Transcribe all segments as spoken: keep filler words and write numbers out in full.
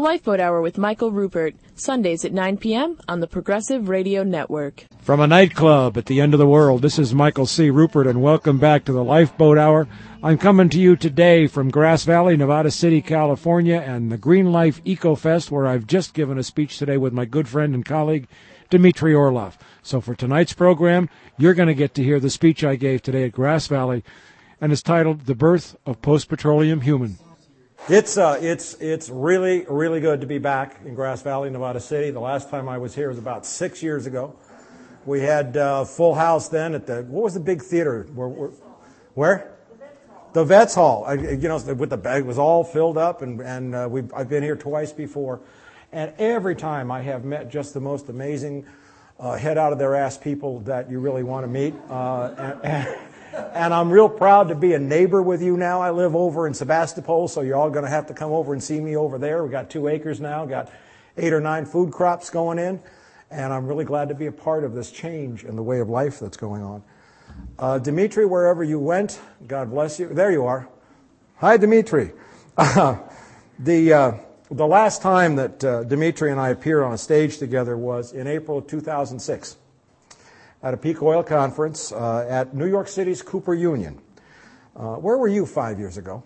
Lifeboat Hour with Michael Rupert, Sundays at nine p.m. on the Progressive Radio Network. From a nightclub at the end of the world, this is Michael C. Rupert, and welcome back to the Lifeboat Hour. I'm coming to you today from Grass Valley, Nevada City, California, and the Green Life Eco Fest, where I've just given a speech today with my good friend and colleague, Dmitry Orlov. So for tonight's program, you're going to get to hear the speech I gave today at Grass Valley, and it's titled The Birth of Post-Petroleum Human. It's uh, it's it's really, really good to be back in Grass Valley, Nevada City. The last time I was here was about six years ago. We had uh, full house then at the, what was the big theater? Where? Where? where? The Vets Hall. I, you know, with the bag, it was all filled up, and and uh, we I've been here twice before, and every time I have met just the most amazing, uh, head out of their ass people that you really want to meet. Uh, and, and, And I'm real proud to be a neighbor with you now. I live over in Sebastopol, so you're all going to have to come over and see me over there. We've got two acres now, got eight or nine food crops going in, and I'm really glad to be a part of this change in the way of life that's going on. Uh, Dmitry, wherever you went, God bless you. There you are. Hi, Dmitry. Uh, the, uh, the last time that uh, Dmitry and I appeared on a stage together was in April of two thousand six. At a peak oil conference uh, at New York City's Cooper Union. Uh, where were you five years ago?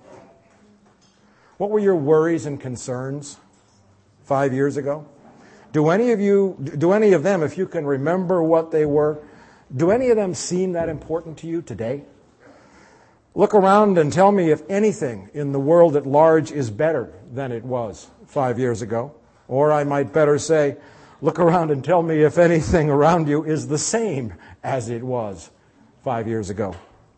What were your worries and concerns five years ago? Do any of you, do any of them, if you can remember what they were, do any of them seem that important to you today? Look around and tell me if anything in the world at large is better than it was five years ago. Or I might better say, look around and tell me if anything around you is the same as it was five years ago.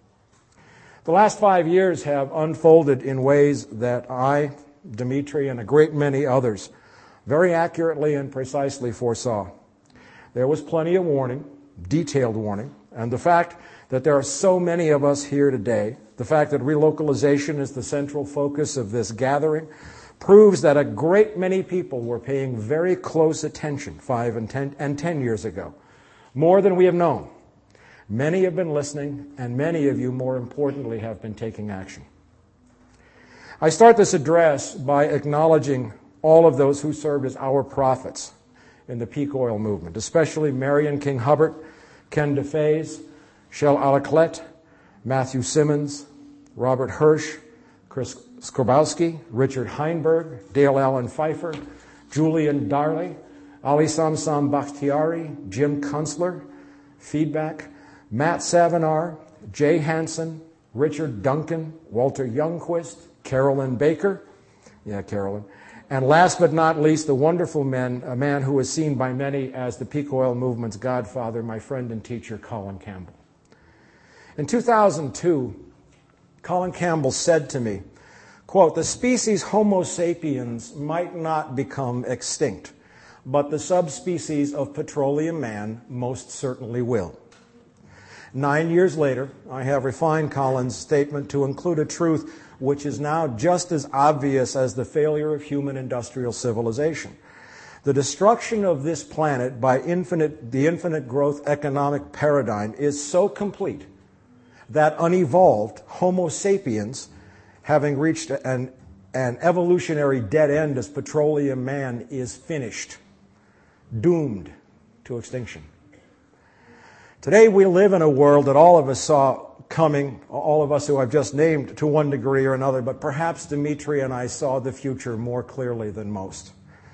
The last five years have unfolded in ways that I, Dmitry, and a great many others very accurately and precisely foresaw. There was plenty of warning, detailed warning, and the fact that there are so many of us here today, the fact that relocalization is the central focus of this gathering, proves that a great many people were paying very close attention five and ten, and ten years ago, more than we have known. Many have been listening, and many of you, more importantly, have been taking action. I start this address by acknowledging all of those who served as our prophets in the peak oil movement, especially Marion King Hubbard, Ken DeFaze, Shel Alaklet, Matthew Simmons, Robert Hirsch, Chris Skrbowski, Richard Heinberg, Dale Allen Pfeiffer, Julian Darley, Ali Samsam Bakhtiari, Jim Kunstler, Feedback, Matt Savinar, Jay Hansen, Richard Duncan, Walter Youngquist, Carolyn Baker, yeah, Carolyn, and last but not least, the wonderful man, a man who is seen by many as the peak oil movement's godfather, my friend and teacher, Colin Campbell. In two thousand two, Colin Campbell said to me, quote, the species Homo sapiens might not become extinct, but the subspecies of petroleum man most certainly will. Nine years later, I have refined Colin's statement to include a truth which is now just as obvious as the failure of human industrial civilization. The destruction of this planet by infinite, the infinite growth economic paradigm is so complete that unevolved Homo sapiens, having reached an, an evolutionary dead end as petroleum man, is finished, doomed to extinction. Today we live in a world that all of us saw coming, all of us who I've just named to one degree or another, but perhaps Dmitry and I saw the future more clearly than most.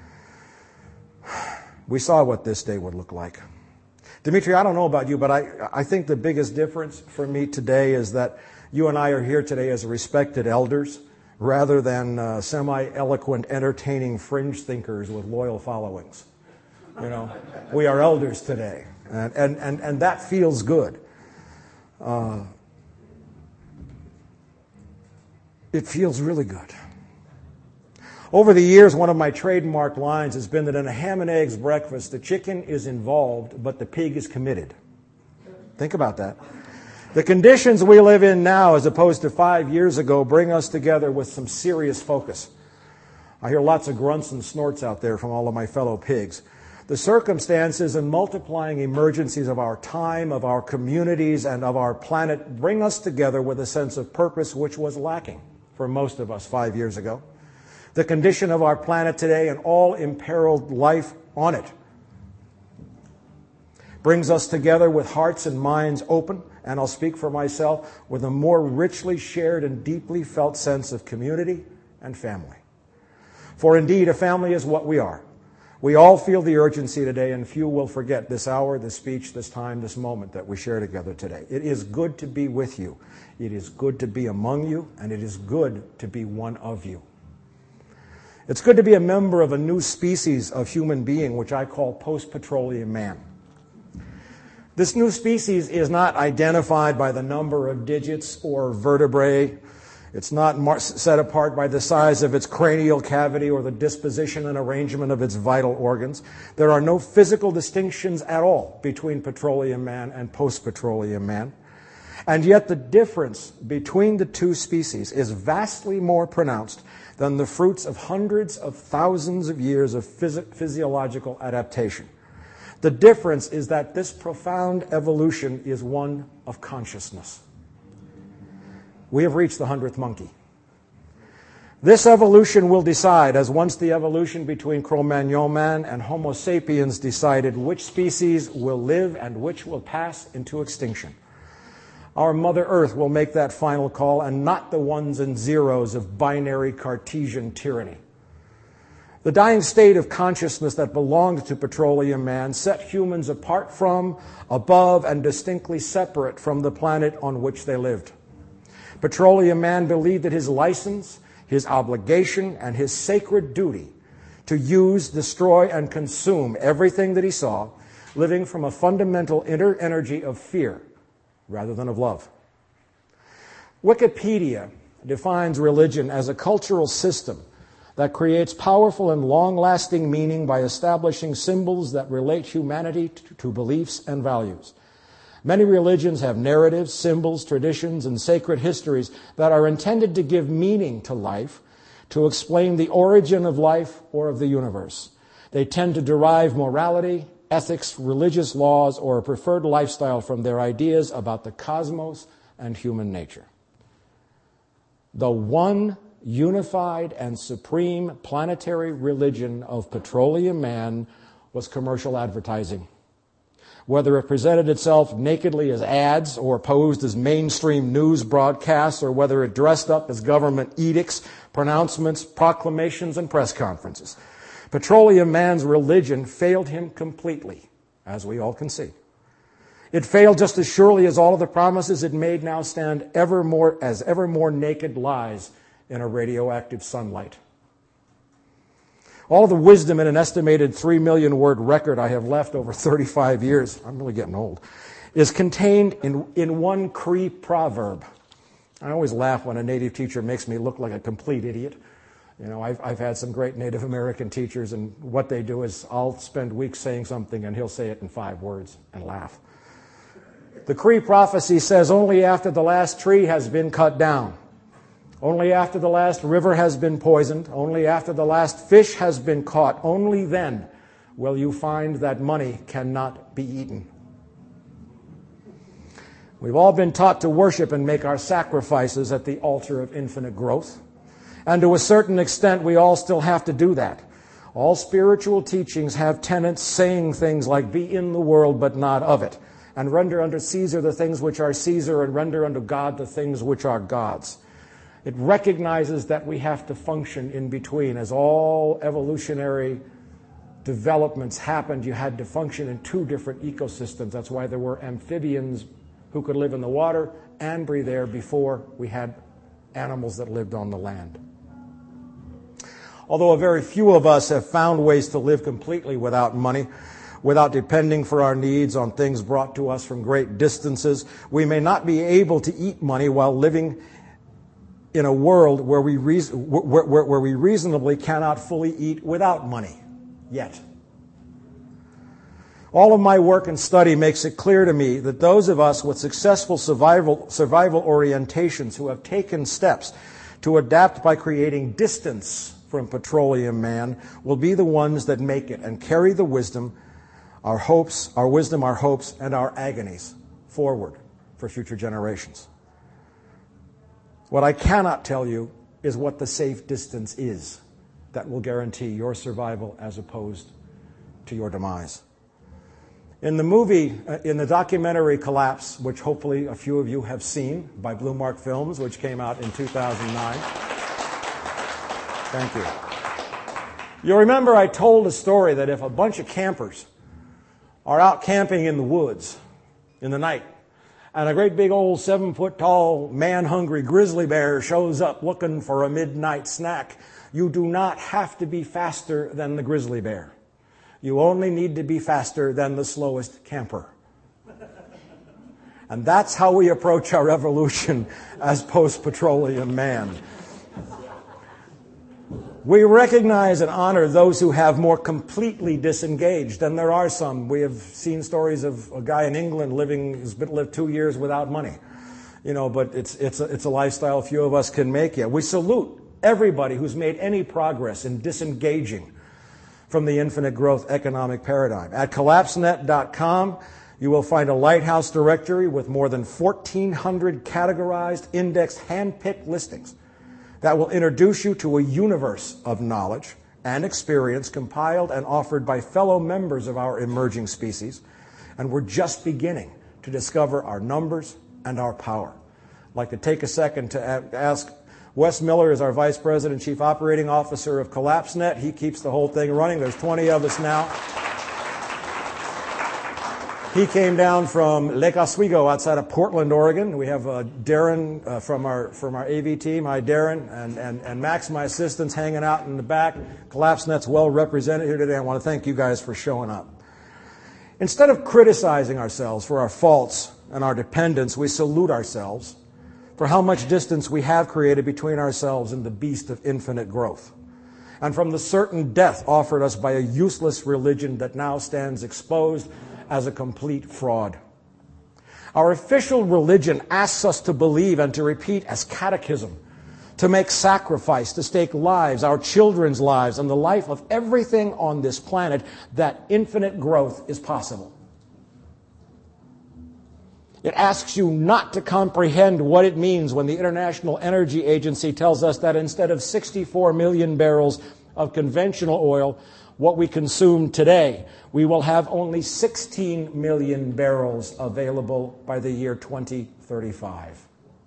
We saw what this day would look like. Dmitry, I don't know about you, but I, I think the biggest difference for me today is that you and I are here today as respected elders rather than uh, semi-eloquent, entertaining fringe thinkers with loyal followings. You know, we are elders today, and, and, and, and that feels good. Uh, it feels really good. Over the years, one of my trademark lines has been that in a ham and eggs breakfast, the chicken is involved, but the pig is committed. Think about that. The conditions we live in now, as opposed to five years ago, bring us together with some serious focus. I hear lots of grunts and snorts out there from all of my fellow pigs. The circumstances and multiplying emergencies of our time, of our communities, and of our planet bring us together with a sense of purpose which was lacking for most of us five years ago. the condition of our planet today and all imperiled life on it brings us together with hearts and minds open, and I'll speak for myself, with a more richly shared and deeply felt sense of community and family. For indeed, a family is what we are. We all feel the urgency today, and few will forget this hour, this speech, this time, this moment that we share together today. It is good to be with you. It is good to be among you, and it is good to be one of you. It's good to be a member of a new species of human being, which I call post-petroleum man. This new species is not identified by the number of digits or vertebrae. It's not mar- set apart by the size of its cranial cavity or the disposition and arrangement of its vital organs. There are no physical distinctions at all between petroleum man and post-petroleum man. And yet the difference between the two species is vastly more pronounced than the fruits of hundreds of thousands of years of phys- physiological adaptation. The difference is that this profound evolution is one of consciousness. We have reached the hundredth monkey. This evolution will decide, as once the evolution between Cro-Magnon man and Homo sapiens decided which species will live and which will pass into extinction. Our Mother Earth will make that final call, and not the ones and zeros of binary Cartesian tyranny. The dying state of consciousness that belonged to petroleum man set humans apart from, above, and distinctly separate from the planet on which they lived. Petroleum man believed that his license, his obligation, and his sacred duty to use, destroy, and consume everything that he saw, living from a fundamental inner energy of fear rather than of love. Wikipedia defines religion as a cultural system that creates powerful and long-lasting meaning by establishing symbols that relate humanity to beliefs and values. Many religions have narratives, symbols, traditions, and sacred histories that are intended to give meaning to life, to explain the origin of life or of the universe. They tend to derive morality, ethics, religious laws, or a preferred lifestyle from their ideas about the cosmos and human nature. The one unified and supreme planetary religion of petroleum man was commercial advertising. Whether it presented itself nakedly as ads or posed as mainstream news broadcasts, or whether it dressed up as government edicts, pronouncements, proclamations, and press conferences, petroleum man's religion failed him completely, as we all can see. It failed just as surely as all of the promises it made now stand ever more as ever more naked lies in a radioactive sunlight. All of the wisdom in an estimated three million word record I have left over thirty-five years, I'm really getting old, is contained in, in one Cree proverb. I always laugh when a native teacher makes me look like a complete idiot. You know, I've, I've had some great Native American teachers, and what they do is I'll spend weeks saying something and he'll say it in five words and laugh. The Cree prophecy says only after the last tree has been cut down, only after the last river has been poisoned, only after the last fish has been caught, only then will you find that money cannot be eaten. We've all been taught to worship and make our sacrifices at the altar of infinite growth. And to a certain extent, we all still have to do that. All spiritual teachings have tenets saying things like, be in the world but not of it, and render unto Caesar the things which are Caesar, and render unto God the things which are God's. It recognizes that we have to function in between. As all evolutionary developments happened, you had to function in two different ecosystems. That's why there were amphibians who could live in the water and breathe air before we had animals that lived on the land. Although a very few of us have found ways to live completely without money, without depending for our needs on things brought to us from great distances, we may not be able to eat money while living in a world where we, reason, where, where, where we reasonably cannot fully eat without money yet. All of my work and study makes it clear to me that those of us with successful survival, survival orientations who have taken steps to adapt by creating distance from petroleum man will be the ones that make it and carry the wisdom, our hopes, our wisdom, our hopes, and our agonies forward for future generations. What I cannot tell you is what the safe distance is. that will guarantee your survival as opposed to your demise. In the movie, uh, in the documentary Collapse, which hopefully a few of you have seen by Blue Mark Films, which came out in two thousand nine. Thank you. You'll remember I told a story that if a bunch of campers are out camping in the woods in the night, and a great big old seven-foot-tall, man-hungry grizzly bear shows up looking for a midnight snack, you do not have to be faster than the grizzly bear. You only need to be faster than the slowest camper. And that's how we approach our evolution as post-petroleum man. We recognize and honor those who have more completely disengaged, and there are some. We have seen stories of a guy in England living, has been lived two years without money. You know, but it's it's a, it's a lifestyle few of us can make yet. We salute everybody who's made any progress in disengaging from the infinite growth economic paradigm. At collapse net dot com, you will find a lighthouse directory with more than fourteen hundred categorized, indexed, hand-picked listings that will introduce you to a universe of knowledge and experience compiled and offered by fellow members of our emerging species. And we're just beginning to discover our numbers and our power. I'd like to take a second to ask Wes Miller is our Vice President, Chief Operating Officer of CollapseNet. He keeps the whole thing running. There's twenty of us now. He came down from Lake Oswego outside of Portland, Oregon. We have uh, Darren uh, from our from our A V team. Hi, Darren. And, and, and Max, my assistant's hanging out in the back. CollapseNet's well represented here today. I want to thank you guys for showing up. Instead of criticizing ourselves for our faults and our dependence, we salute ourselves for how much distance we have created between ourselves and the beast of infinite growth, and from the certain death offered us by a useless religion that now stands exposed as a complete fraud. Our official religion asks us to believe and to repeat as catechism, to make sacrifice, to stake lives, our children's lives, and the life of everything on this planet, that infinite growth is possible. It asks you not to comprehend what it means when the International Energy Agency tells us that instead of sixty-four million barrels of conventional oil, what we consume today, we will have only sixteen million barrels available by the year twenty thirty-five.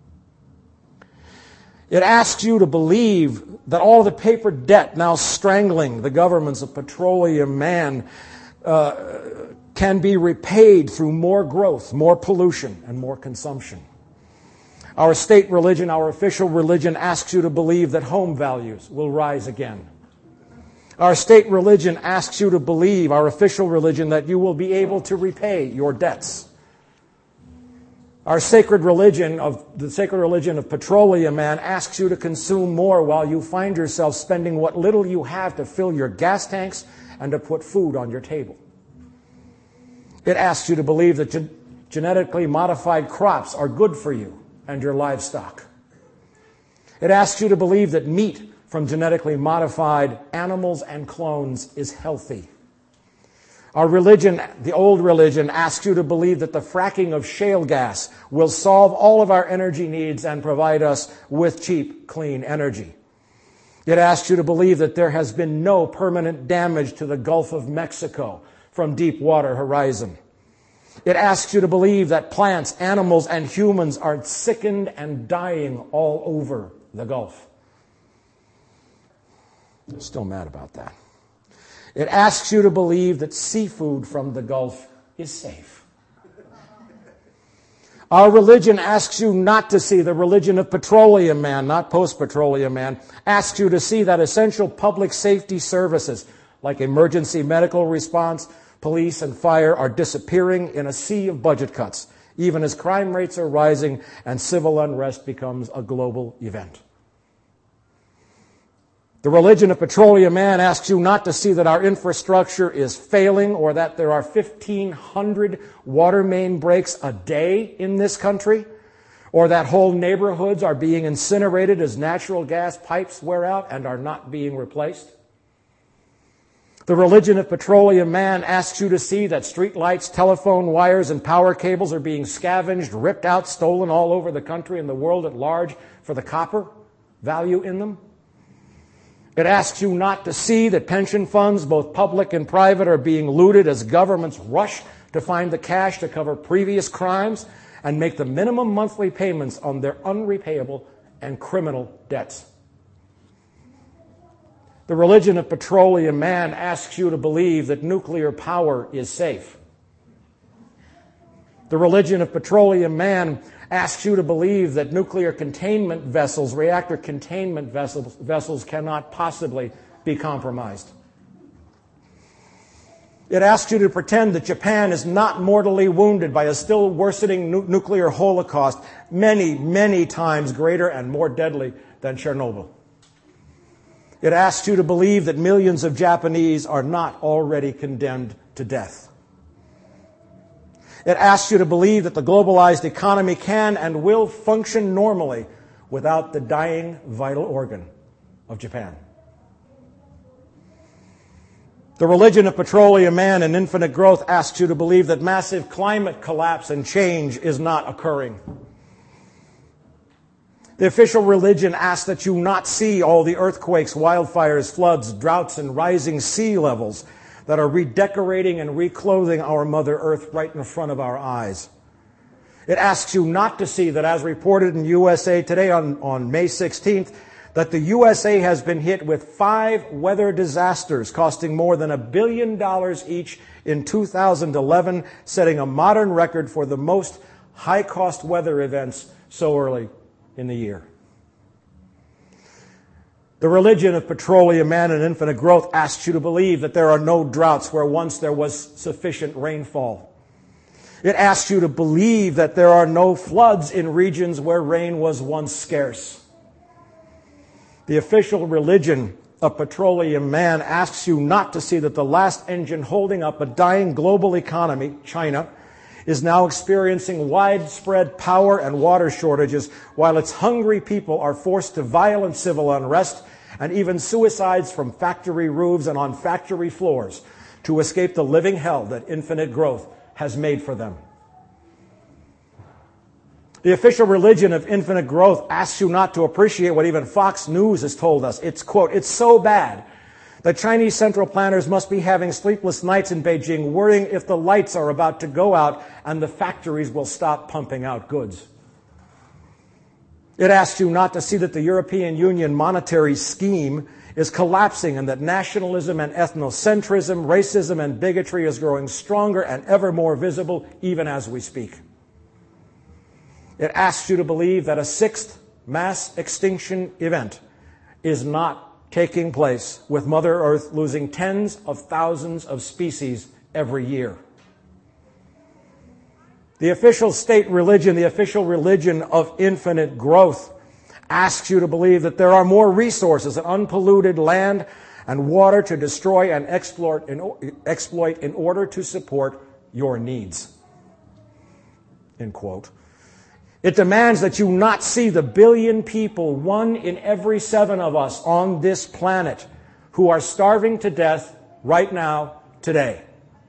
It asks you to believe that all the paper debt now strangling the governments of petroleum man uh, can be repaid through more growth, more pollution, and more consumption. Our state religion, our official religion, asks you to believe that home values will rise again. Our state religion asks you to believe, our official religion, that you will be able to repay your debts. Our sacred religion of the sacred religion of petroleum man asks you to consume more while you find yourself spending what little you have to fill your gas tanks and to put food on your table. It asks you to believe that gen- genetically modified crops are good for you and your livestock. It asks you to believe that meat from genetically modified animals and clones is healthy. Our religion, the old religion, asks you to believe that the fracking of shale gas will solve all of our energy needs and provide us with cheap, clean energy. It asks you to believe that there has been no permanent damage to the Gulf of Mexico from Deepwater Horizon. It asks you to believe that plants, animals, and humans are sickened and dying all over the Gulf. I'm still mad about that. It asks you to believe that seafood from the Gulf is safe. Our religion asks you not to see the religion of petroleum man, not post-petroleum man, asks you to see that essential public safety services like emergency medical response, police, and fire are disappearing in a sea of budget cuts, even as crime rates are rising and civil unrest becomes a global event. The religion of petroleum man asks you not to see that our infrastructure is failing or that there are fifteen hundred water main breaks a day in this country, or that whole neighborhoods are being incinerated as natural gas pipes wear out and are not being replaced. The religion of petroleum man asks you to see that street lights, telephone wires, and power cables are being scavenged, ripped out, stolen all over the country and the world at large for the copper value in them. It asks you not to see that pension funds, both public and private, are being looted as governments rush to find the cash to cover previous crimes and make the minimum monthly payments on their unrepayable and criminal debts. The religion of petroleum man asks you to believe that nuclear power is safe. The religion of petroleum man asks you to believe that nuclear containment vessels, reactor containment vessels, vessels cannot possibly be compromised. It asks you to pretend that Japan is not mortally wounded by a still worsening nu- nuclear holocaust, many, many times greater and more deadly than Chernobyl. It asks you to believe that millions of Japanese are not already condemned to death. It asks you to believe that the globalized economy can and will function normally without the dying vital organ of Japan. The religion of petroleum man and infinite growth asks you to believe that massive climate collapse and change is not occurring. The official religion asks that you not see all the earthquakes, wildfires, floods, droughts, and rising sea levels that are redecorating and reclothing our Mother Earth right in front of our eyes. It asks you not to see that, as reported in U S A Today on, on May sixteenth, that the U S A has been hit with five weather disasters costing more than a billion dollars each in two thousand eleven, setting a modern record for the most high-cost weather events so early in the year. The religion of petroleum man and infinite growth asks you to believe that there are no droughts where once there was sufficient rainfall. It asks you to believe that there are no floods in regions where rain was once scarce. The official religion of petroleum man asks you not to see that the last engine holding up a dying global economy, China, is now experiencing widespread power and water shortages, while its hungry people are forced to violent civil unrest and even suicides from factory roofs and on factory floors to escape the living hell that infinite growth has made for them. The official religion of infinite growth asks you not to appreciate what even Fox News has told us. It's, quote, it's so bad that Chinese central planners must be having sleepless nights in Beijing, worrying if the lights are about to go out and the factories will stop pumping out goods. It asks you not to see that the European Union monetary scheme is collapsing and that nationalism and ethnocentrism, racism and bigotry is growing stronger and ever more visible even as we speak. It asks you to believe that a sixth mass extinction event is not taking place, with Mother Earth losing tens of thousands of species every year. The official state religion, the official religion of infinite growth, asks you to believe that there are more resources and unpolluted land and water to destroy and exploit in, exploit in order to support your needs. End quote. It demands that you not see the billion people, one in every seven of us on this planet, who are starving to death right now, today.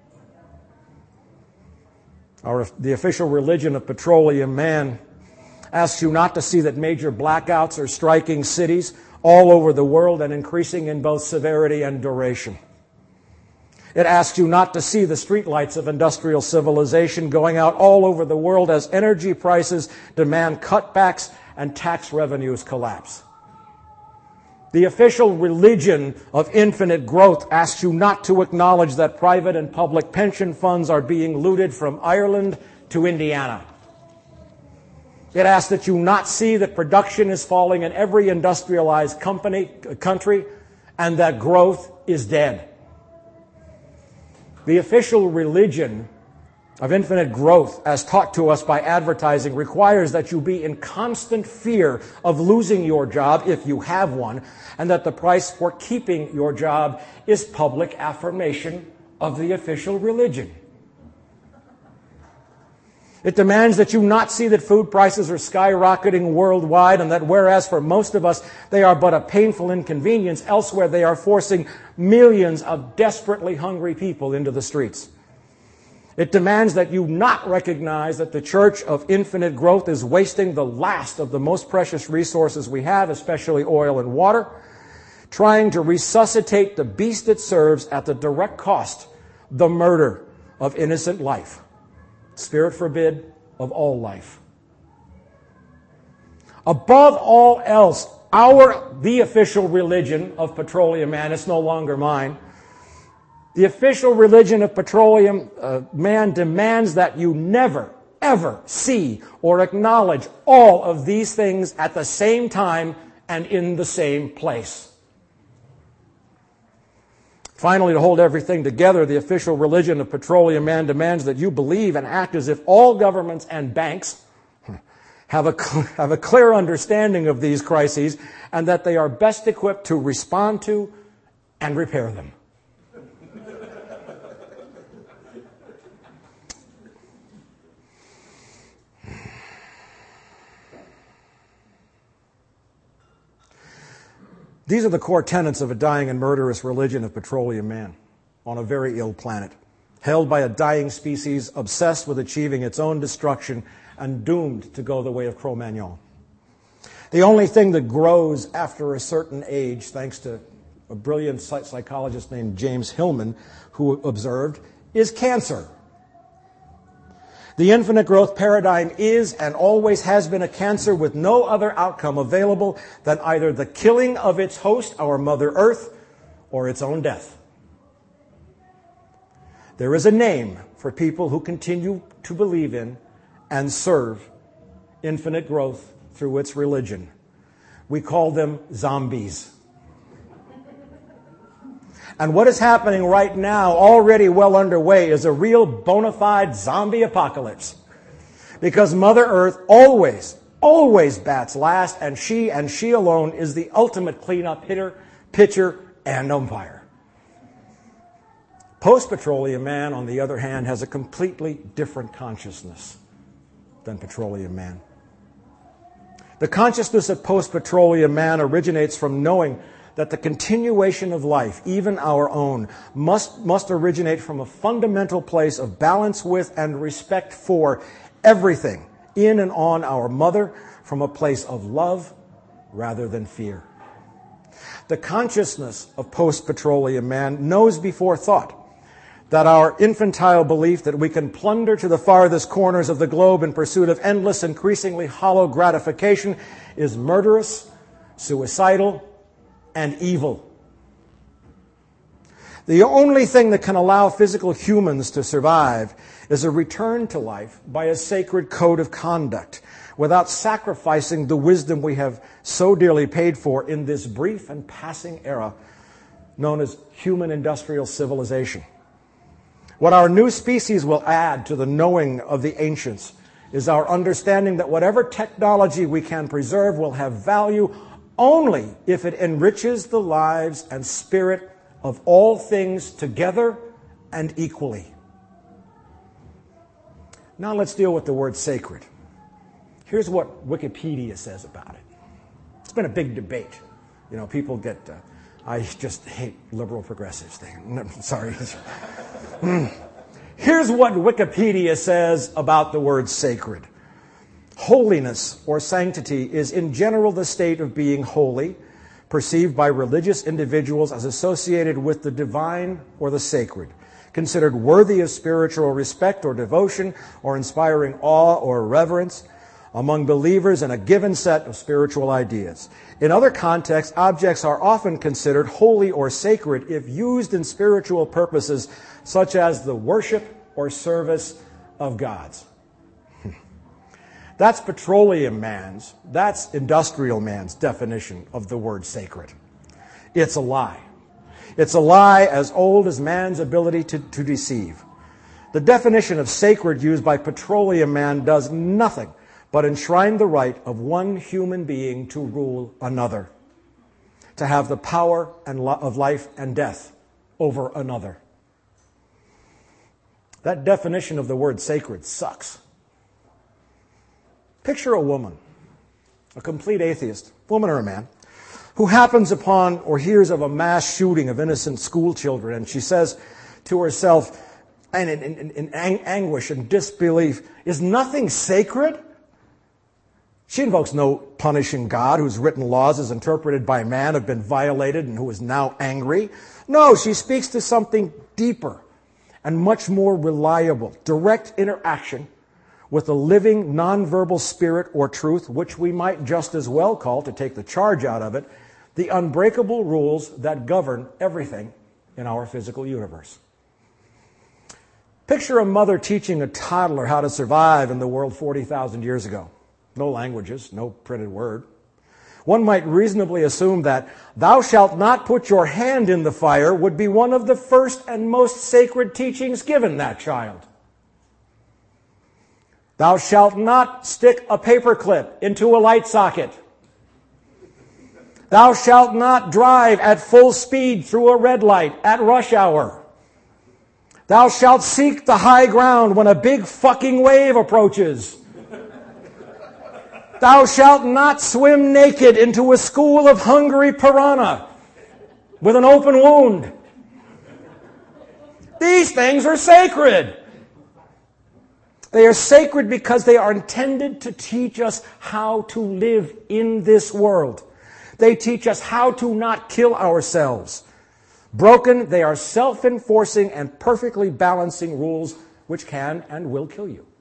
Our, the official religion of petroleum man asks you not to see that major blackouts are striking cities all over the world and increasing in both severity and duration. It asks you not to see the streetlights of industrial civilization going out all over the world as energy prices demand cutbacks and tax revenues collapse. The official religion of infinite growth asks you not to acknowledge that private and public pension funds are being looted from Ireland to Indiana. It asks that you not see that production is falling in every industrialized company, country and that growth is dead. The official religion of infinite growth, as taught to us by advertising, requires that you be in constant fear of losing your job if you have one, and that the price for keeping your job is public affirmation of the official religion. It demands that you not see that food prices are skyrocketing worldwide and that whereas for most of us they are but a painful inconvenience, elsewhere they are forcing millions of desperately hungry people into the streets. It demands that you not recognize that the Church of Infinite Growth is wasting the last of the most precious resources we have, especially oil and water, trying to resuscitate the beast it serves at the direct cost, the murder of innocent life. Spirit forbid, of all life. Above all else, our, the official religion of Petroleum Man, it's no longer mine, the official religion of Petroleum uh, Man demands that you never, ever see or acknowledge all of these things at the same time and in the same place. Finally, to hold everything together, the official religion of Petroleum Man demands that you believe and act as if all governments and banks have a, have a clear understanding of these crises and that they are best equipped to respond to and repair them. These are the core tenets of a dying and murderous religion of Petroleum Man on a very ill planet, held by a dying species obsessed with achieving its own destruction and doomed to go the way of Cro-Magnon. The only thing that grows after a certain age, thanks to a brilliant psychologist named James Hillman, who observed, is cancer. The infinite growth paradigm is and always has been a cancer with no other outcome available than either the killing of its host, our Mother Earth, or its own death. There is a name for people who continue to believe in and serve infinite growth through its religion. We call them zombies. And what is happening right now, already well underway, is a real bona fide zombie apocalypse. Because Mother Earth always, always bats last, and she and she alone is the ultimate cleanup hitter, pitcher, and umpire. Post-Petroleum Man, on the other hand, has a completely different consciousness than Petroleum Man. The consciousness of post-Petroleum Man originates from knowing that the continuation of life, even our own, must, must originate from a fundamental place of balance with and respect for everything in and on our mother, from a place of love rather than fear. The consciousness of post-Petroleum Man knows before thought that our infantile belief that we can plunder to the farthest corners of the globe in pursuit of endless, increasingly hollow gratification is murderous, suicidal, and evil. The only thing that can allow physical humans to survive is a return to life by a sacred code of conduct, without sacrificing the wisdom we have so dearly paid for in this brief and passing era known as human industrial civilization. What our new species will add to the knowing of the ancients is our understanding that whatever technology we can preserve will have value only if it enriches the lives and spirit of all things together and equally. Now let's deal with the word sacred. Here's what Wikipedia says about it. It's been a big debate. You know, people get, uh, I just hate liberal progressives. Thing. Sorry. Here's what Wikipedia says about the word sacred. Holiness or sanctity is in general the state of being holy, perceived by religious individuals as associated with the divine or the sacred, considered worthy of spiritual respect or devotion, or inspiring awe or reverence among believers in a given set of spiritual ideas. In other contexts, objects are often considered holy or sacred if used in spiritual purposes, such as the worship or service of gods. That's Petroleum Man's, that's Industrial Man's definition of the word sacred. It's a lie. It's a lie as old as man's ability to, to deceive. The definition of sacred used by Petroleum Man does nothing but enshrine the right of one human being to rule another, to have the power and lo- of life and death over another. That definition of the word sacred sucks. Picture a woman, a complete atheist, woman or a man, who happens upon or hears of a mass shooting of innocent school children, and she says to herself, and in, in, in anguish and disbelief, is nothing sacred? She invokes no punishing God whose written laws as interpreted by man have been violated and who is now angry. No, she speaks to something deeper and much more reliable, direct interaction with the living nonverbal spirit or truth, which we might just as well call, to take the charge out of it, the unbreakable rules that govern everything in our physical universe. Picture a mother teaching a toddler how to survive in the world forty thousand years ago. No languages, no printed word. One might reasonably assume that "thou shalt not put your hand in the fire" would be one of the first and most sacred teachings given that child. "Thou shalt not stick a paperclip into a light socket. Thou shalt not drive at full speed through a red light at rush hour. Thou shalt seek the high ground when a big fucking wave approaches. Thou shalt not swim naked into a school of hungry piranha with an open wound." These things are sacred. They are sacred because they are intended to teach us how to live in this world. They teach us how to not kill ourselves. Broken, they are self-enforcing and perfectly balancing rules which can and will kill you.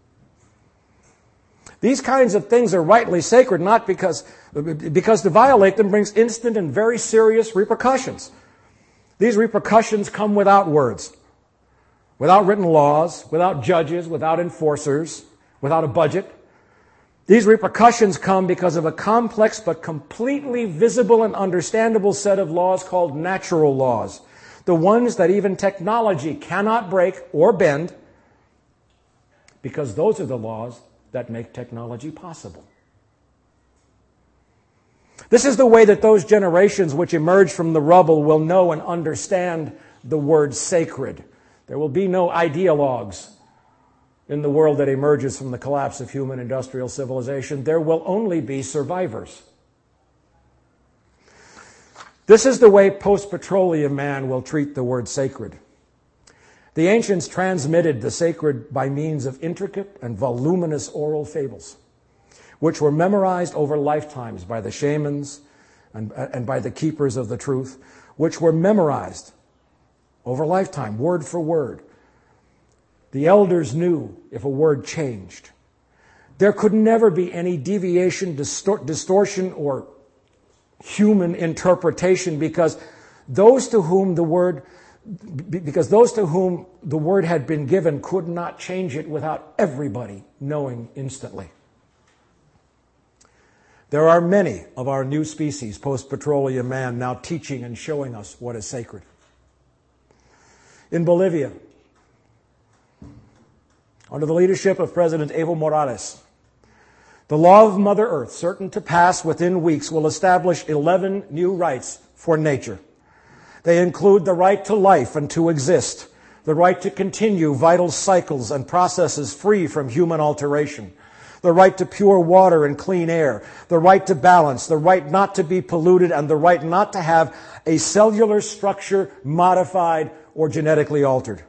These kinds of things are rightly sacred, not because, because to violate them brings instant and very serious repercussions. These repercussions come without words, without written laws, without judges, without enforcers, without a budget. These repercussions come because of a complex but completely visible and understandable set of laws called natural laws, the ones that even technology cannot break or bend, because those are the laws that make technology possible. This is the way that those generations which emerge from the rubble will know and understand the word sacred. There will be no ideologues in the world that emerges from the collapse of human industrial civilization. There will only be survivors. This is the way post-petroleum man will treat the word sacred. The ancients transmitted the sacred by means of intricate and voluminous oral fables, which were memorized over lifetimes by the shamans and, and by the keepers of the truth, which were memorized over lifetime, word for word. The elders knew if a word changed. There could never be any deviation, distor- distortion, or human interpretation because those to whom the word because those to whom the word had been given could not change it without everybody knowing instantly. There are many of our new species, post-petroleum man, now teaching and showing us what is sacred. In Bolivia, under the leadership of President Evo Morales, the law of Mother Earth, certain to pass within weeks, will establish eleven new rights for nature. They include the right to life and to exist, the right to continue vital cycles and processes free from human alteration, the right to pure water and clean air, the right to balance, the right not to be polluted, and the right not to have a cellular structure modified or genetically altered.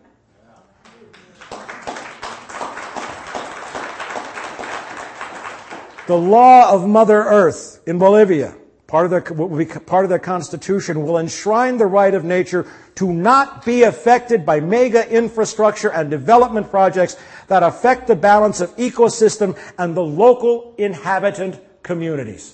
The law of Mother Earth in Bolivia, part of their, what will be part of their constitution, will enshrine the right of nature to not be affected by mega infrastructure and development projects that affect the balance of ecosystem and the local inhabitant communities.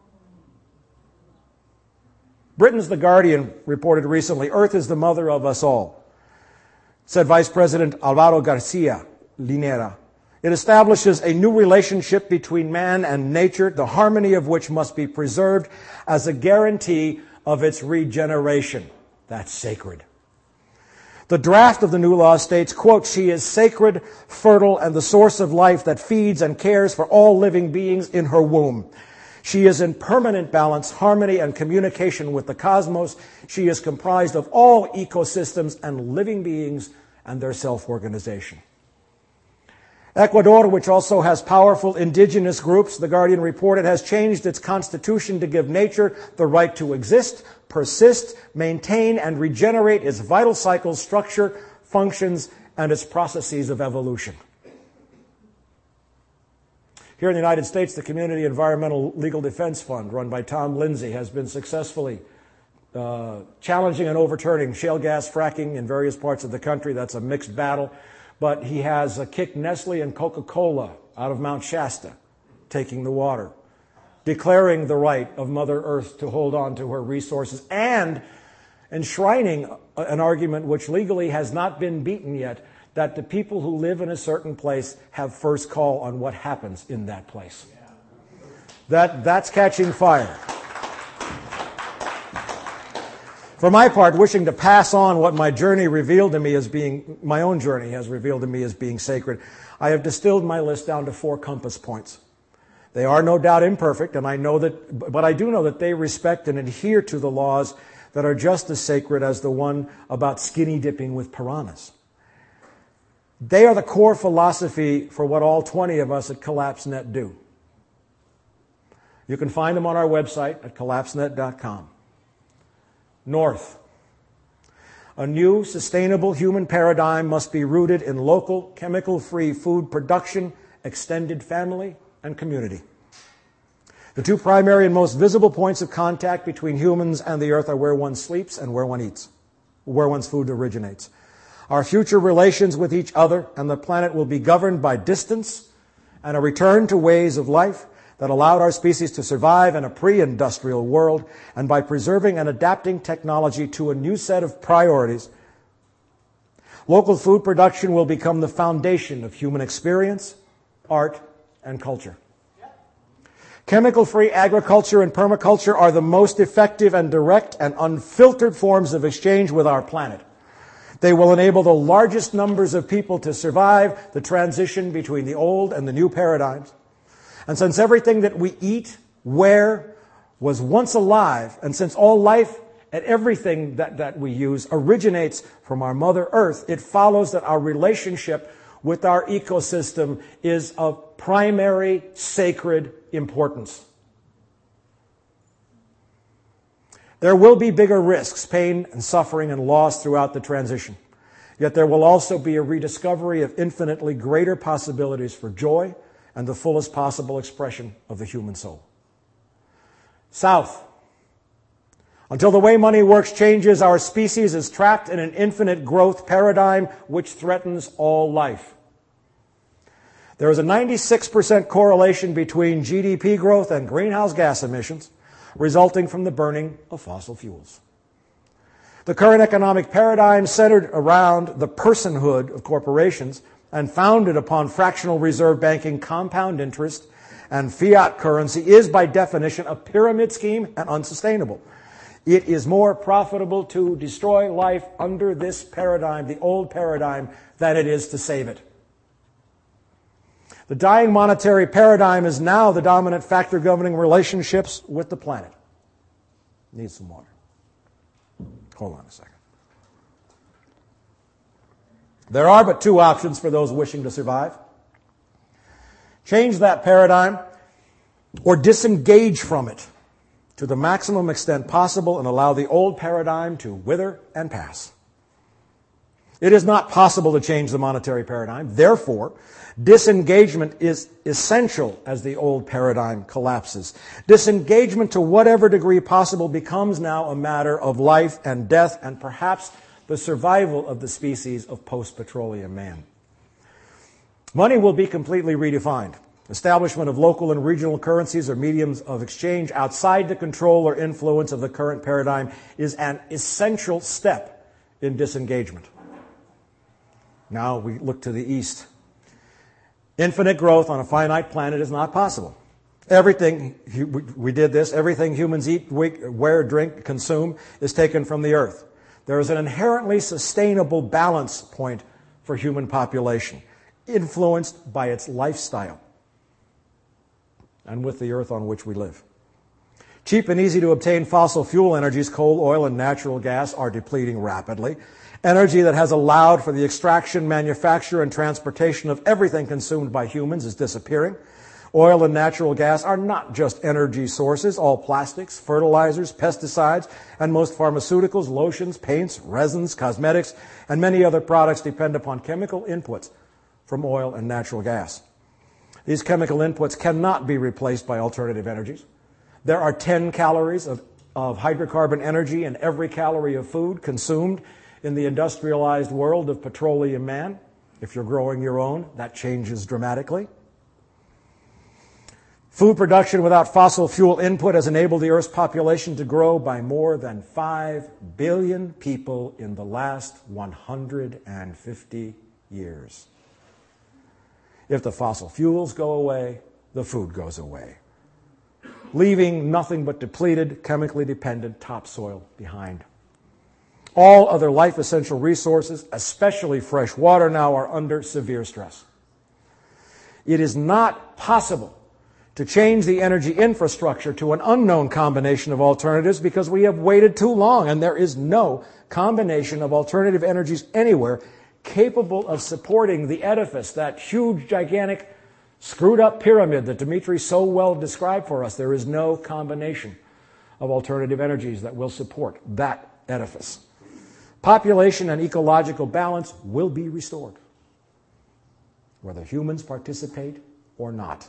Britain's The Guardian reported recently, "Earth is the mother of us all," said Vice President Alvaro Garcia Linera. It establishes a new relationship between man and nature, the harmony of which must be preserved as a guarantee of its regeneration. That's sacred. The draft of the new law states, quote, "She is sacred, fertile, and the source of life that feeds and cares for all living beings in her womb. She is in permanent balance, harmony, and communication with the cosmos. She is comprised of all ecosystems and living beings and their self-organization." Ecuador, which also has powerful indigenous groups, The Guardian reported, has changed its constitution to give nature the right to exist, persist, maintain, and regenerate its vital cycles, structure, functions, and its processes of evolution. Here in the United States, the Community Environmental Legal Defense Fund, run by Tom Lindsay, has been successfully uh, challenging and overturning shale gas fracking in various parts of the country. That's a mixed battle. But he has uh, kicked Nestle and Coca-Cola out of Mount Shasta, taking the water, declaring the right of Mother Earth to hold on to her resources, and enshrining an argument which legally has not been beaten yet, that the people who live in a certain place have first call on what happens in that place. That, that's catching fire. For my part, wishing to pass on what my journey revealed to me as being, my own journey has revealed to me as being sacred, I have distilled my list down to four compass points. They are no doubt imperfect, and I know that, but I do know that they respect and adhere to the laws that are just as sacred as the one about skinny dipping with piranhas. They are the core philosophy for what all twenty of us at CollapseNet do. You can find them on our website at collapse net dot com. North. A new, sustainable human paradigm must be rooted in local, chemical-free food production, extended family, and community. The two primary and most visible points of contact between humans and the earth are where one sleeps and where one eats, where one's food originates. Our future relations with each other and the planet will be governed by distance and a return to ways of life that allowed our species to survive in a pre-industrial world, and by preserving and adapting technology to a new set of priorities. Local food production will become the foundation of human experience, art, and culture. Chemical-free agriculture and permaculture are the most effective and direct and unfiltered forms of exchange with our planet. They will enable the largest numbers of people to survive the transition between the old and the new paradigms. And since everything that we eat, wear, was once alive, and since all life and everything that, that we use originates from our Mother Earth, it follows that our relationship with our ecosystem is of primary sacred importance. There will be bigger risks, pain and suffering and loss throughout the transition. Yet there will also be a rediscovery of infinitely greater possibilities for joy and the fullest possible expression of the human soul. South. Until the way money works changes, our species is trapped in an infinite growth paradigm which threatens all life. There is a ninety-six percent correlation between G D P growth and greenhouse gas emissions resulting from the burning of fossil fuels. The current economic paradigm centered around the personhood of corporations and founded upon fractional reserve banking, compound interest, and fiat currency is by definition a pyramid scheme and unsustainable. It is more profitable to destroy life under this paradigm, the old paradigm, than it is to save it. The dying monetary paradigm is now the dominant factor governing relationships with the planet. Need some water. Hold on a second. There are but two options for those wishing to survive. Change that paradigm or disengage from it to the maximum extent possible and allow the old paradigm to wither and pass. It is not possible to change the monetary paradigm. Therefore, disengagement is essential as the old paradigm collapses. Disengagement to whatever degree possible becomes now a matter of life and death and perhaps the survival of the species of post-petroleum man. Money will be completely redefined. Establishment of local and regional currencies or mediums of exchange outside the control or influence of the current paradigm is an essential step in disengagement. Now we look to the east. Infinite growth on a finite planet is not possible. Everything, we did this, everything humans eat, wear, drink, consume is taken from the earth. There is an inherently sustainable balance point for human population, influenced by its lifestyle and with the earth on which we live. Cheap and easy to obtain fossil fuel energies, coal, oil, and natural gas, are depleting rapidly. Energy that has allowed for the extraction, manufacture, and transportation of everything consumed by humans is disappearing. Oil and natural gas are not just energy sources. All plastics, fertilizers, pesticides, and most pharmaceuticals, lotions, paints, resins, cosmetics, and many other products depend upon chemical inputs from oil and natural gas. These chemical inputs cannot be replaced by alternative energies. There are ten calories of, of hydrocarbon energy in every calorie of food consumed in the industrialized world of petroleum man. If you're growing your own, that changes dramatically. Food production without fossil fuel input has enabled the Earth's population to grow by more than five billion people in the last one hundred fifty years. If the fossil fuels go away, the food goes away, leaving nothing but depleted, chemically dependent topsoil behind. All other life-essential resources, especially fresh water, now are under severe stress. It is not possible to change the energy infrastructure to an unknown combination of alternatives because we have waited too long, and there is no combination of alternative energies anywhere capable of supporting the edifice, that huge, gigantic, screwed-up pyramid that Dimitri so well described for us. There is no combination of alternative energies that will support that edifice. Population and ecological balance will be restored, whether humans participate or not.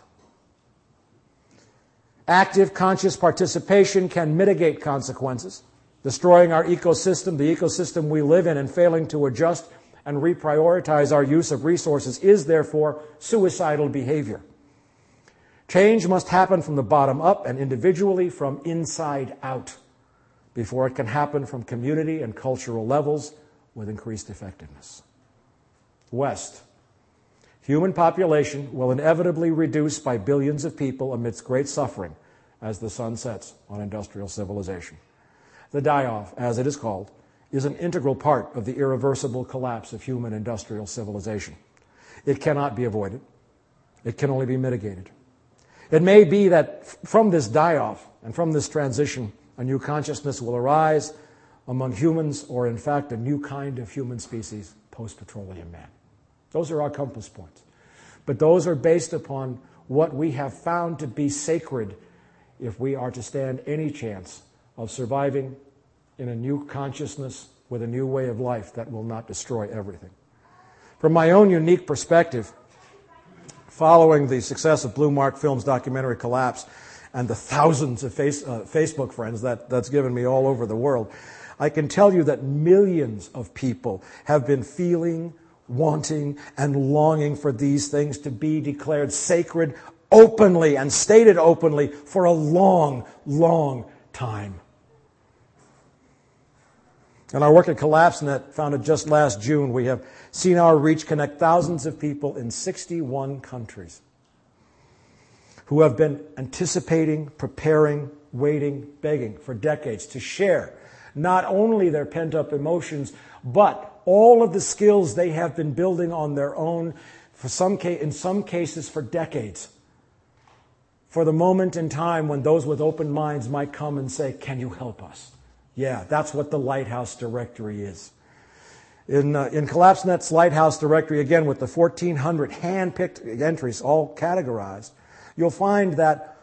Active, conscious participation can mitigate consequences. Destroying our ecosystem, the ecosystem we live in, and failing to adjust and reprioritize our use of resources is, therefore, suicidal behavior. Change must happen from the bottom up and individually from inside out before it can happen from community and cultural levels with increased effectiveness. West. Human population will inevitably reduce by billions of people amidst great suffering as the sun sets on industrial civilization. The die-off, as it is called, is an integral part of the irreversible collapse of human industrial civilization. It cannot be avoided. It can only be mitigated. It may be that from this die-off and from this transition, a new consciousness will arise among humans, or in fact a new kind of human species, post-petroleum man. Those are our compass points. But those are based upon what we have found to be sacred if we are to stand any chance of surviving in a new consciousness with a new way of life that will not destroy everything. From my own unique perspective, following the success of Blue Mark Films' documentary Collapse and the thousands of face, uh, Facebook friends that, that's given me all over the world, I can tell you that millions of people have been feeling, wanting, and longing for these things to be declared sacred openly and stated openly for a long, long time. In our work at CollapseNet, founded just last June, we have seen our reach connect thousands of people in sixty-one countries who have been anticipating, preparing, waiting, begging for decades to share not only their pent-up emotions, but all of the skills they have been building on their own, for some ca- in some cases for decades, for the moment in time when those with open minds might come and say, "Can you help us?" Yeah, that's what the Lighthouse Directory is. In, uh, in CollapseNet's Lighthouse Directory, again with the fourteen hundred hand-picked entries all categorized, you'll find that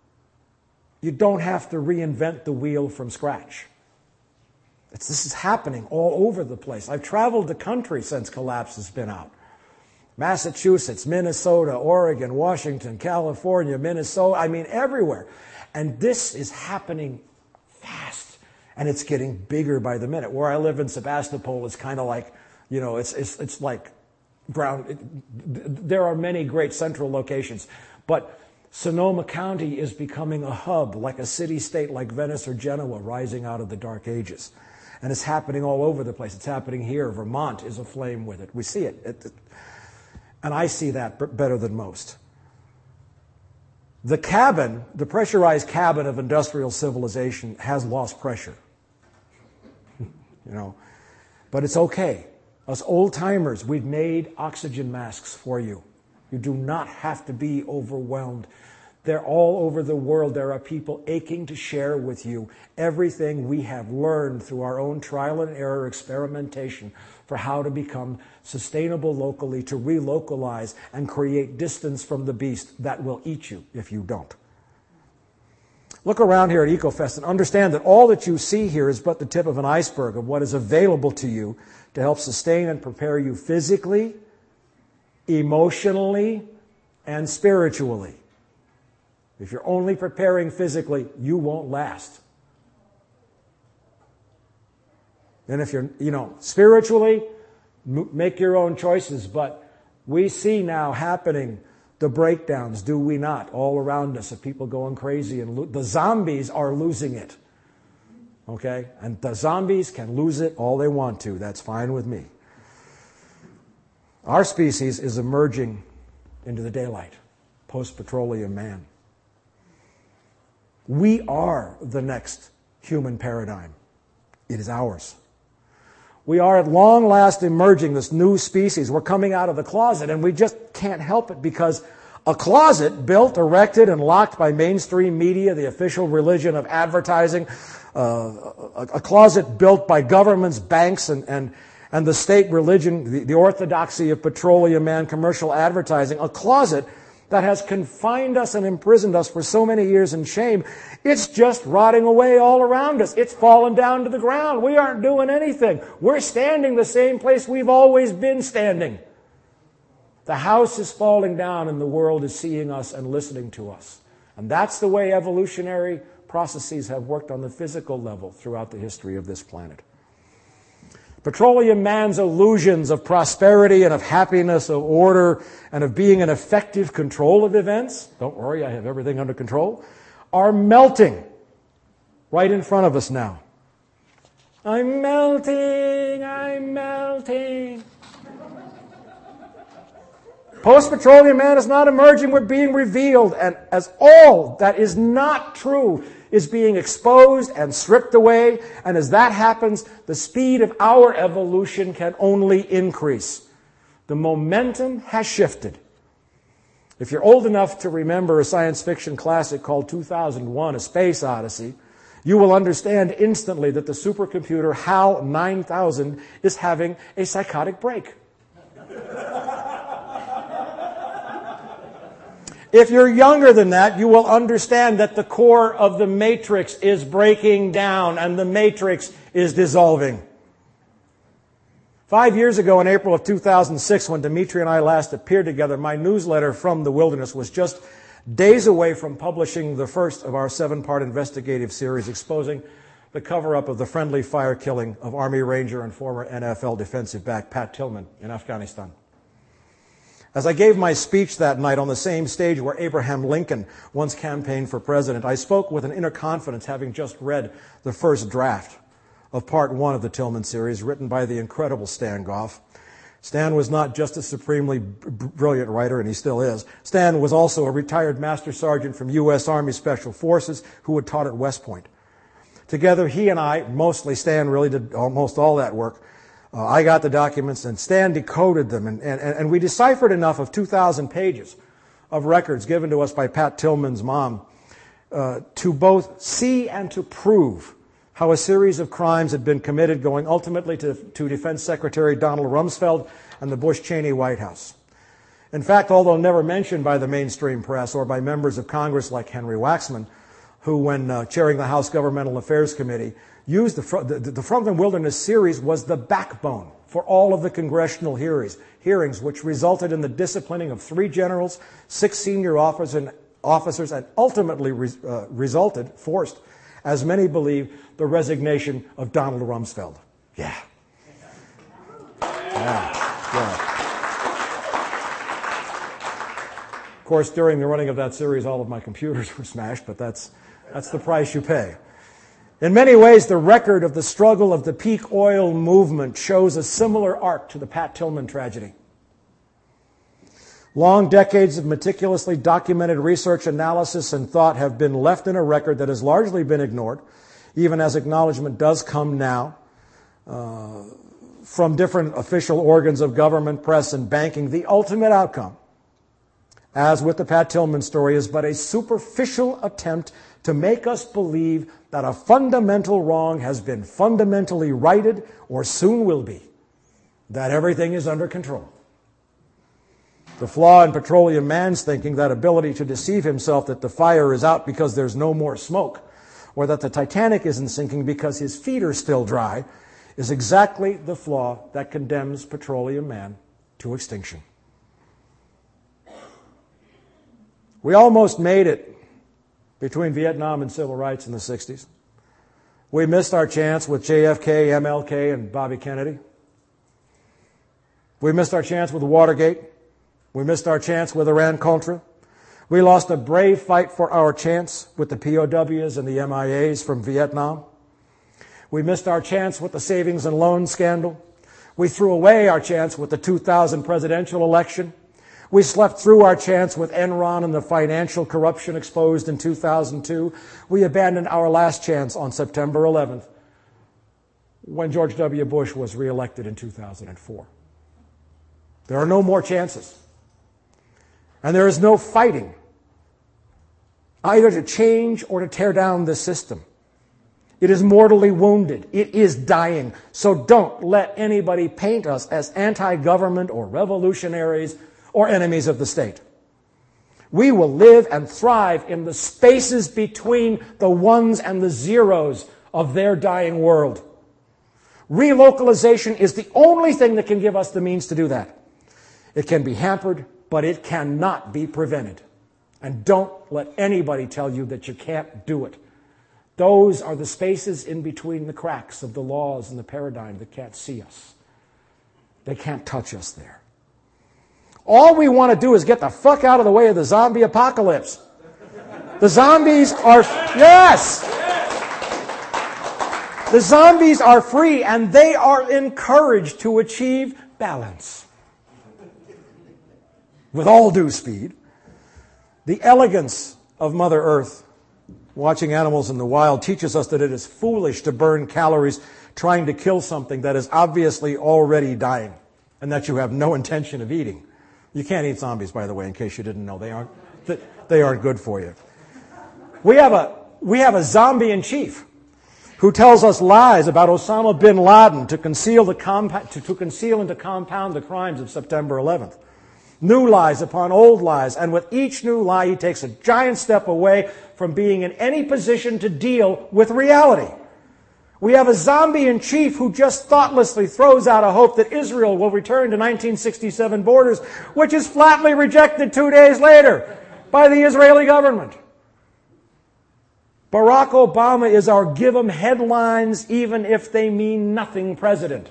you don't have to reinvent the wheel from scratch. It's, this is happening all over the place. I've traveled the country since Collapse has been out. Massachusetts, Minnesota, Oregon, Washington, California, Minnesota, I mean everywhere. And this is happening fast. And it's getting bigger by the minute. Where I live in Sebastopol, it's kind of like, you know, it's it's it's like ground. It, there are many great central locations, but Sonoma County is becoming a hub, like a city-state like Venice or Genoa, rising out of the Dark Ages. And it's happening all over the place. It's happening here. Vermont is aflame with it. We see it. it, it and I see that b- better than most. The cabin, the pressurized cabin of industrial civilization has lost pressure. You know, but it's okay. Us old-timers, we've made oxygen masks for you. You do not have to be overwhelmed. They're all over the world. There are people aching to share with you everything we have learned through our own trial and error experimentation for how to become sustainable locally, to relocalize and create distance from the beast that will eat you if you don't. Look around here at EcoFest and understand that all that you see here is but the tip of an iceberg of what is available to you to help sustain and prepare you physically, emotionally, and spiritually. If you're only preparing physically, you won't last. And if you're, you know, spiritually, make your own choices. But we see now happening the breakdowns, do we not, all around us of people going crazy. And lo- the zombies are losing it. Okay? And the zombies can lose it all they want to. That's fine with me. Our species is emerging into the daylight, post-petroleum man. We are the next human paradigm. It is ours. We are at long last emerging, this new species. We're coming out of the closet, and we just can't help it because a closet built, erected, and locked by mainstream media, the official religion of advertising, uh, a, a closet built by governments, banks, and, and, and the state religion, the, the orthodoxy of petroleum man commercial advertising, a closet that has confined us and imprisoned us for so many years in shame, it's just rotting away all around us. It's fallen down to the ground. We aren't doing anything. We're standing the same place we've always been standing. The house is falling down and the world is seeing us and listening to us. And that's the way evolutionary processes have worked on the physical level throughout the history of this planet. Petroleum man's illusions of prosperity and of happiness, of order, and of being in effective control of events, don't worry, I have everything under control, are melting right in front of us now. I'm melting, I'm melting. Post-petroleum man is not emerging, we're being revealed. And as all that is not true is being exposed and stripped away, and as that happens, the speed of our evolution can only increase. The momentum has shifted. If you're old enough to remember a science fiction classic called two thousand one, A Space Odyssey, you will understand instantly that the supercomputer HAL nine thousand is having a psychotic break. If you're younger than that, you will understand that the core of the matrix is breaking down and the matrix is dissolving. Five years ago, in April of two thousand six, when Dimitri and I last appeared together, my newsletter From the Wilderness was just days away from publishing the first of our seven-part investigative series exposing the cover-up of the friendly fire killing of Army Ranger and former N F L defensive back Pat Tillman in Afghanistan. As I gave my speech that night on the same stage where Abraham Lincoln once campaigned for president, I spoke with an inner confidence, having just read the first draft of part one of the Tillman series, written by the incredible Stan Goff. Stan was not just a supremely b- brilliant writer, and he still is. Stan was also a retired master sergeant from U S Army Special Forces who had taught at West Point. Together, he and I, mostly Stan really did almost all that work. Uh, I got the documents, and Stan decoded them, and, and, and we deciphered enough of two thousand pages of records given to us by Pat Tillman's mom uh, to both see and to prove how a series of crimes had been committed, going ultimately to, to Defense Secretary Donald Rumsfeld and the Bush-Cheney White House. In fact, although never mentioned by the mainstream press or by members of Congress like Henry Waxman, who, when uh, chairing the House Governmental Affairs Committee, used the, the, the From the Wilderness series was the backbone for all of the congressional hearings, hearings which resulted in the disciplining of three generals, six senior officers, and, officers, and ultimately re, uh, resulted, forced, as many believe, the resignation of Donald Rumsfeld. Yeah. Yeah. Yeah. Of course, during the running of that series, all of my computers were smashed, but that's that's the price you pay. In many ways, the record of the struggle of the peak oil movement shows a similar arc to the Pat Tillman tragedy. Long decades of meticulously documented research, analysis, and thought have been left in a record that has largely been ignored, even as acknowledgement does come now uh, from different official organs of government, press, and banking. The ultimate outcome, as with the Pat Tillman story, is but a superficial attempt to make us believe that a fundamental wrong has been fundamentally righted or soon will be, that everything is under control. The flaw in petroleum man's thinking, that ability to deceive himself that the fire is out because there's no more smoke, or that the Titanic isn't sinking because his feet are still dry, is exactly the flaw that condemns petroleum man to extinction. We almost made it between Vietnam and civil rights in the sixties. We missed our chance with J F K, M L K, and Bobby Kennedy. We missed our chance with Watergate. We missed our chance with Iran-Contra. We lost a brave fight for our chance with the P O Ws and the M I As from Vietnam. We missed our chance with the savings and loan scandal. We threw away our chance with the two thousand presidential election. We slept through our chance with Enron and the financial corruption exposed in two thousand two. We abandoned our last chance on September eleventh when George W. Bush was reelected in two thousand four. There are no more chances. And there is no fighting either to change or to tear down this system. It is mortally wounded. It is dying. So don't let anybody paint us as anti-government or revolutionaries or enemies of the state. We will live and thrive in the spaces between the ones and the zeros of their dying world. Relocalization is the only thing that can give us the means to do that. It can be hampered, but it cannot be prevented. And don't let anybody tell you that you can't do it. Those are the spaces in between the cracks of the laws and the paradigm that can't see us. They can't touch us there. All we want to do is get the fuck out of the way of the zombie apocalypse. The zombies are, yes! The zombies are free and they are encouraged to achieve balance. With all due speed, the elegance of Mother Earth, watching animals in the wild, teaches us that it is foolish to burn calories trying to kill something that is obviously already dying and that you have no intention of eating. You can't eat zombies, by the way, in case you didn't know. They aren't, they aren't good for you. We have a, we have a zombie in chief who tells us lies about Osama bin Laden to conceal, the compa- to, to conceal and to compound the crimes of September eleventh. New lies upon old lies, and with each new lie he takes a giant step away from being in any position to deal with reality. We have a zombie in chief who just thoughtlessly throws out a hope that Israel will return to nineteen sixty-seven borders, which is flatly rejected two days later by the Israeli government. Barack Obama is our give 'em headlines even if they mean nothing president.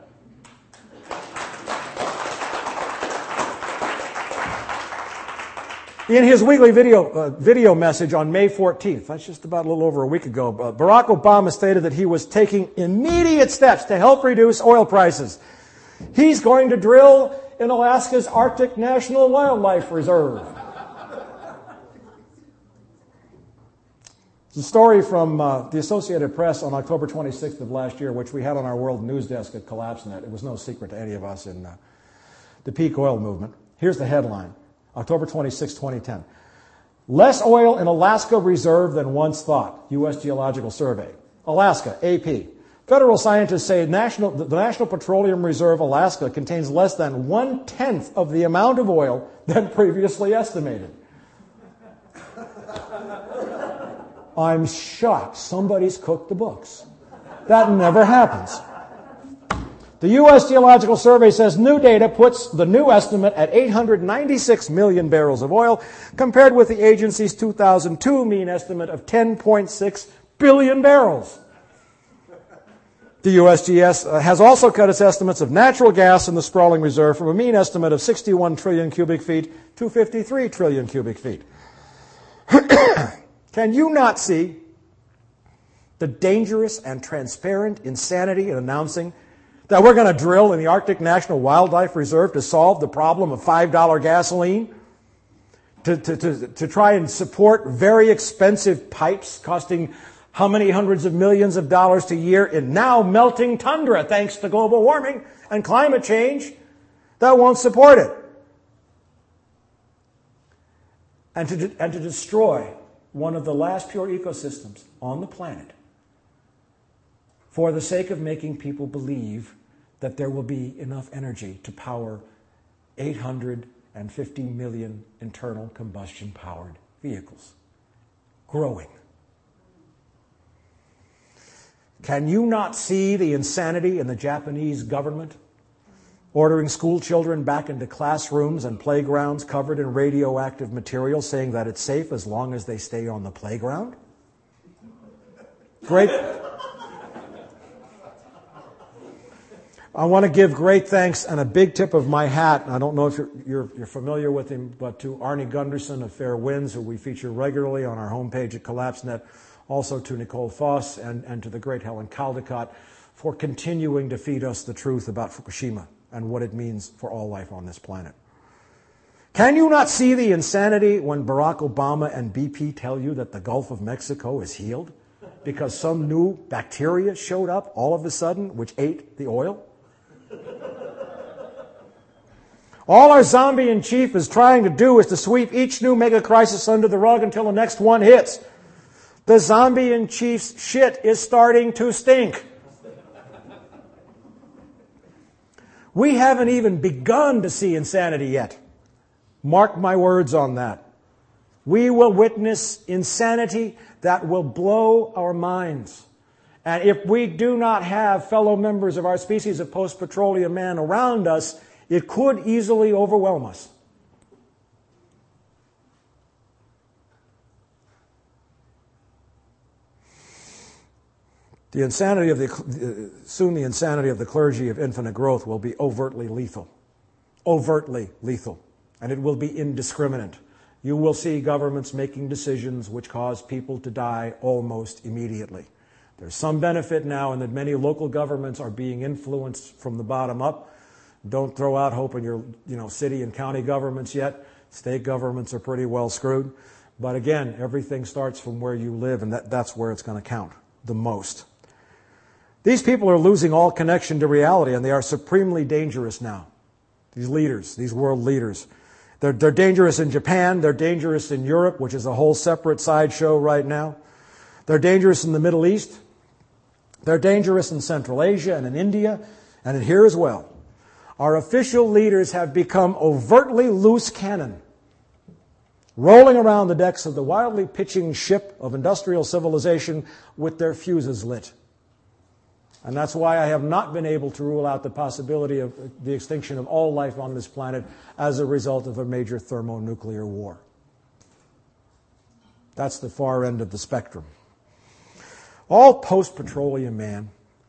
In his weekly video uh, video message on May fourteenth, that's just about a little over a week ago, uh, Barack Obama stated that he was taking immediate steps to help reduce oil prices. He's going to drill in Alaska's Arctic National Wildlife Reserve. It's a story from uh, the Associated Press on October twenty-sixth of last year, which we had on our world news desk at CollapseNet. It was no secret to any of us in uh, the peak oil movement. Here's the headline. October twenty-sixth, twenty ten. Less oil in Alaska reserve than once thought, U S Geological Survey. Alaska, A P. Federal scientists say national, the National Petroleum Reserve Alaska contains less than one-tenth of the amount of oil than previously estimated. I'm shocked somebody's cooked the books. That never happens. The U S Geological Survey says new data puts the new estimate at eight hundred ninety-six million barrels of oil, compared with the agency's two thousand two mean estimate of ten point six billion barrels. The U S G S has also cut its estimates of natural gas in the sprawling reserve from a mean estimate of sixty-one trillion cubic feet to fifty-three trillion cubic feet. Can you not see the dangerous and transparent insanity in announcing that we're going to drill in the Arctic National Wildlife Reserve to solve the problem of five dollar gasoline? To, to, to, to try and support very expensive pipes costing how many hundreds of millions of dollars a year in now melting tundra thanks to global warming and climate change that won't support it. And to, and to destroy one of the last pure ecosystems on the planet for the sake of making people believe that there will be enough energy to power eight hundred fifty million internal combustion powered vehicles. Growing. Can you not see the insanity in the Japanese government ordering school children back into classrooms and playgrounds covered in radioactive material, saying that it's safe as long as they stay on the playground. Great. I want to give great thanks and a big tip of my hat. I don't know if you're, you're, you're familiar with him, but to Arnie Gunderson of Fair Winds, who we feature regularly on our homepage at Collapse dot net, also to Nicole Foss and, and to the great Helen Caldicott for continuing to feed us the truth about Fukushima and what it means for all life on this planet. Can you not see the insanity when Barack Obama and B P tell you that the Gulf of Mexico is healed because some new bacteria showed up all of a sudden which ate the oil? All our zombie in chief is trying to do is to sweep each new mega crisis under the rug until the next one hits. The zombie in chief's shit is starting to stink. We haven't even begun to see insanity yet. Mark my words on that. We will witness insanity that will blow our minds. And if we do not have fellow members of our species of post-petroleum man around us, it could easily overwhelm us. The insanity of the, soon the insanity of the clergy of Infinite Growth will be overtly lethal. Overtly lethal. And it will be indiscriminate. You will see governments making decisions which cause people to die almost immediately. There's some benefit now in that many local governments are being influenced from the bottom up. Don't throw out hope in your you know, city and county governments yet. State governments are pretty well screwed. But again, everything starts from where you live, and that, that's where it's going to count the most. These people are losing all connection to reality, and they are supremely dangerous now. These leaders, these world leaders. They're, they're dangerous in Japan. They're dangerous in Europe, which is a whole separate sideshow right now. They're dangerous in the Middle East. They're dangerous in Central Asia and in India and in here as well. Our official leaders have become overtly loose cannon, rolling around the decks of the wildly pitching ship of industrial civilization with their fuses lit. And that's why I have not been able to rule out the possibility of the extinction of all life on this planet as a result of a major thermonuclear war. That's the far end of the spectrum. All post-petroleum man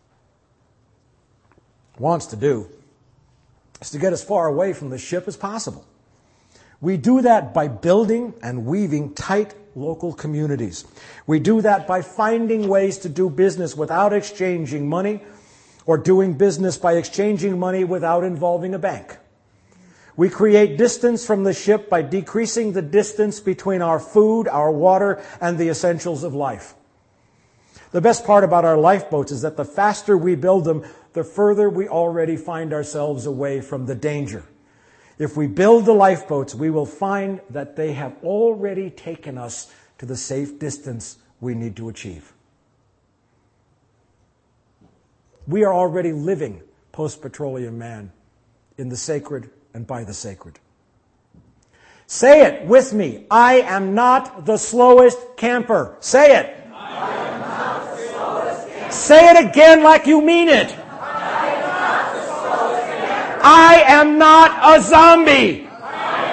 wants to do is to get as far away from the ship as possible. We do that by building and weaving tight local communities. We do that by finding ways to do business without exchanging money, or doing business by exchanging money without involving a bank. We create distance from the ship by decreasing the distance between our food, our water, and the essentials of life. The best part about our lifeboats is that the faster we build them, the further we already find ourselves away from the danger. If we build the lifeboats, we will find that they have already taken us to the safe distance we need to achieve. We are already living post-petroleum man in the sacred and by the sacred. Say it with me. I am not the slowest camper. Say it. I am not the slowest camper. Say it again like you mean it. I am not a zombie. I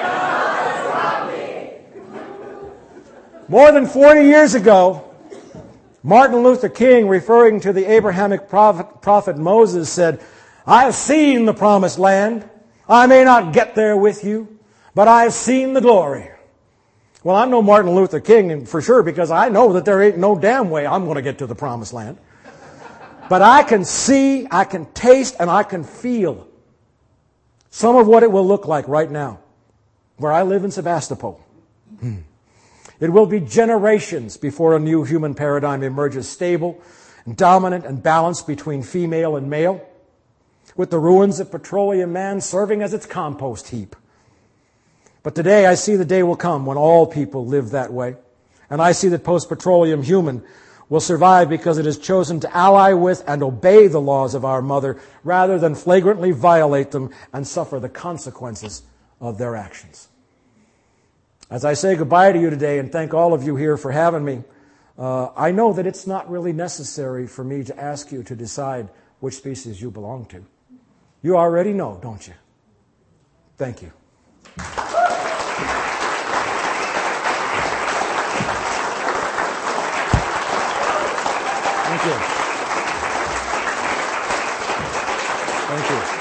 am not a zombie. More than forty years ago, Martin Luther King, referring to the Abrahamic prophet, prophet Moses, said, I have seen the promised land. I may not get there with you, but I have seen the glory. Well, I know Martin Luther King for sure because I know that there ain't no damn way I'm going to get to the promised land. But I can see, I can taste, and I can feel some of what it will look like right now, where I live in Sebastopol. Hmm. It will be generations before a new human paradigm emerges stable, and dominant, and balanced between female and male, with the ruins of petroleum man serving as its compost heap. But today I see the day will come when all people live that way, and I see that post-petroleum human will survive because it has chosen to ally with and obey the laws of our mother rather than flagrantly violate them and suffer the consequences of their actions. As I say goodbye to you today and thank all of you here for having me, uh, I know that it's not really necessary for me to ask you to decide which species you belong to. You already know, don't you? Thank you. Thank you. Thank you.